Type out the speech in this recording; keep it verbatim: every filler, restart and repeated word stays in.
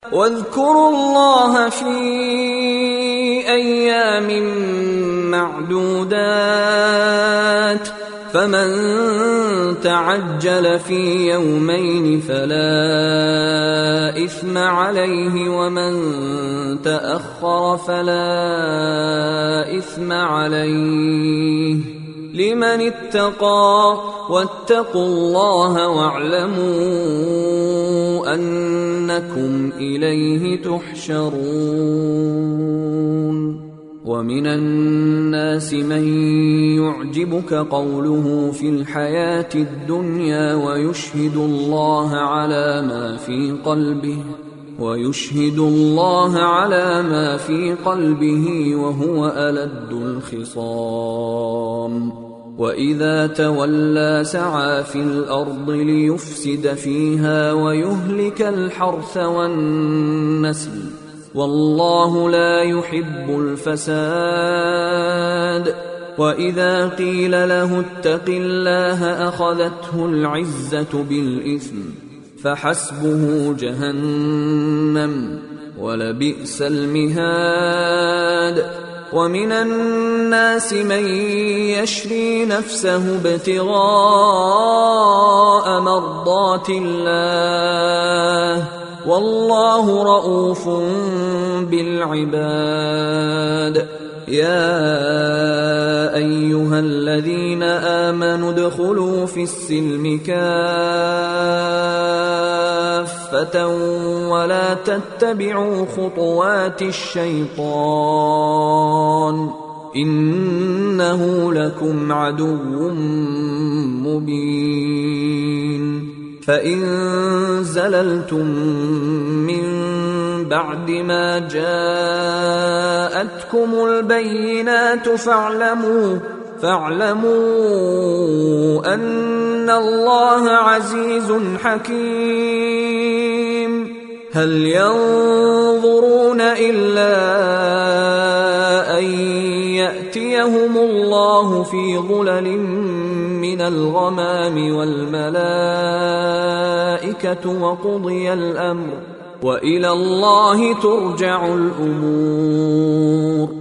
واذكروا الله في أيام معدودات فمن تعجل في يومين فلا إثم عليه ومن تأخر فلا إثم عليه لمن اتقى واتقوا الله واعلموا أنكم إليه تحشرون. ومن الناس من يعجبك قوله في الحياة الدنيا ويشهد الله على ما في قلبه ويشهد الله على ما في قلبه وهو ألد الخصام وإذا تولى سعى في الأرض ليفسد فيها ويهلك الحرث والنسل والله لا يحب الفساد. وإذا قيل له اتق الله أخذته العزة بالإثم فحسبه جهنم ولبئس المهاد. ومن الناس من يشري نفسه ابتغاء مرضات الله والله رؤوف بالعباد. يا أيها الذين آمنوا ادخلوا في السلم كافة ولا تتبعوا خطوات الشيطان إنه لكم عدو مبين. فإن زللتم من بعد ما جاءتكم البينات فاعلموا فاعلموا أن الله عزيز حكيم. هل ينظرون إلا أن يأتيهم الله في ظلل من الغمام والملائكة وقضي الأمر وإلى الله ترجع الأمور.